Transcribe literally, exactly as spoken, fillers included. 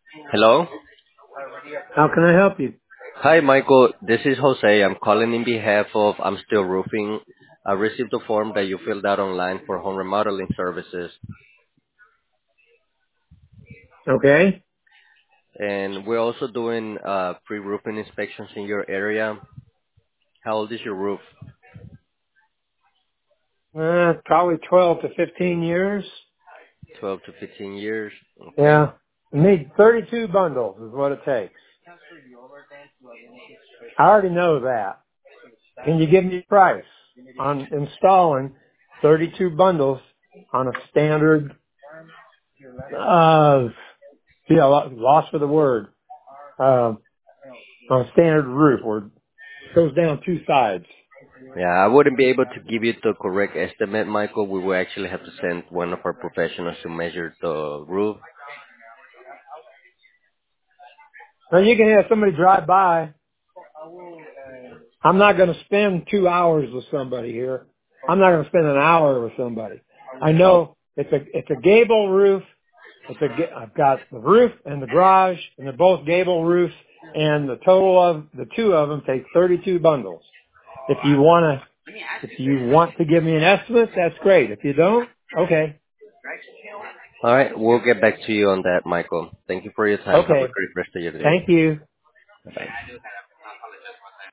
Hello? How can I help you? Hi, Michael. This is Jose. I'm calling in behalf of I'm Still Roofing. I received a form that you filled out online for home remodeling services, Okay. and we're also doing uh, pre-roofing inspections in your area. How old is your roof? Uh, probably twelve to fifteen years. twelve to fifteen years. Okay. Yeah. You need thirty-two bundles is what it takes. I already know that. Can you give me a price on installing thirty-two bundles on a standard, uh, yeah, lo- lost for the word, uh, on a standard roof where it goes down two sides? Yeah, I wouldn't be able to give you the correct estimate, Michael. We will actually have to send one of our professionals to measure the roof. Now you can have somebody drive by. I'm not going to spend two hours with somebody here. I'm not going to spend an hour with somebody. I Oh, know it's a it's a gable roof. It's a ga- I've got the roof and the garage, and they're both gable roofs. And the total of the two of them take thirty-two bundles. If you want to, if you want to give me an estimate, that's great. If you don't, okay, all right. We'll get back to you on that, Michael. Thank you for your time. Have a okay. great rest of your day. Thank you. Bye.